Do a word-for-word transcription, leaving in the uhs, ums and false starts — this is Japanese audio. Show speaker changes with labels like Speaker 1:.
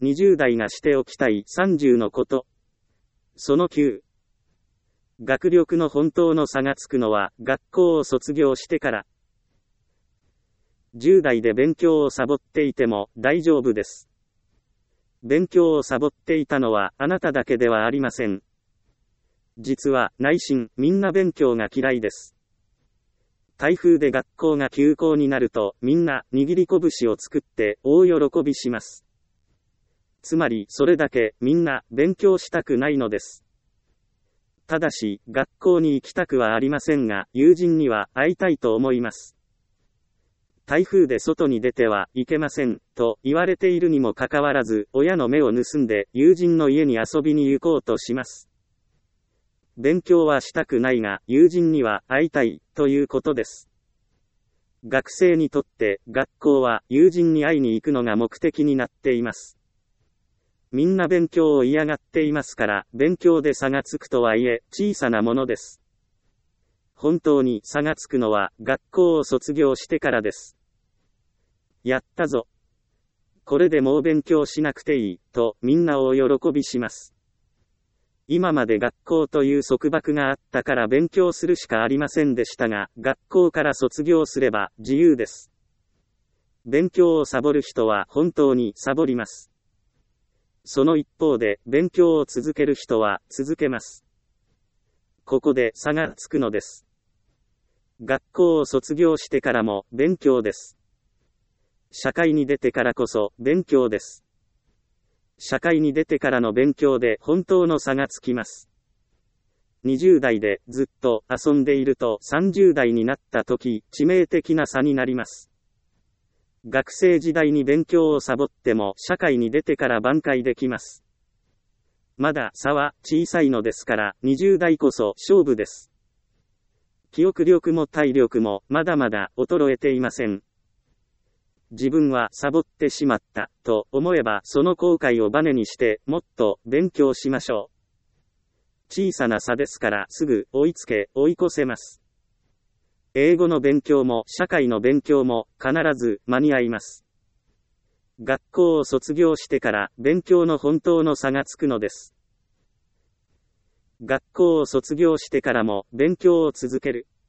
Speaker 1: にじゅう代がしておきたいさんじゅうのこと。そのきゅう。学力の本当の差がつくのは学校を卒業してから。じゅう代で勉強をサボっていても大丈夫です。勉強をサボっていたのはあなただけではありません。実は内心みんな勉強が嫌いです。台風で学校が休校になるとみんな握り拳を作って大喜びします。つまりそれだけみんな勉強したくないのです。ただし学校に行きたくはありませんが友人には会いたいと思います。台風で外に出てはいけませんと言われているにもかかわらず親の目を盗んで友人の家に遊びに行こうとします。勉強はしたくないが友人には会いたいということです。学生にとって学校は友人に会いに行くのが目的になっています。みんな勉強を嫌がっていますから勉強で差がつくとはいえ小さなものです。本当に差がつくのは学校を卒業してからです。やったぞ。これでもう勉強しなくていいとみんな大喜びします。今まで学校という束縛があったから勉強するしかありませんでしたが、学校から卒業すれば自由です。勉強をサボる人は本当にサボります。その一方で勉強を続ける人は続けます。ここで差がつくのです。学校を卒業してからも勉強です。社会に出てからこそ勉強です。社会に出てからの勉強で本当の差がつきます。にじゅう代でずっと遊んでいるとさんじゅう代になった時、致命的な差になります。学生時代に勉強をサボっても社会に出てから挽回できます。まだ差は小さいのですからにじゅう代こそ勝負です。記憶力も体力もまだまだ衰えていません。自分はサボってしまったと思えばその後悔をバネにしてもっと勉強しましょう。小さな差ですからすぐ追いつけ追い越せます。英語の勉強も社会の勉強も必ず間に合います。学校を卒業してから勉強の本当の差がつくのです。学校を卒業してからも勉強を続ける。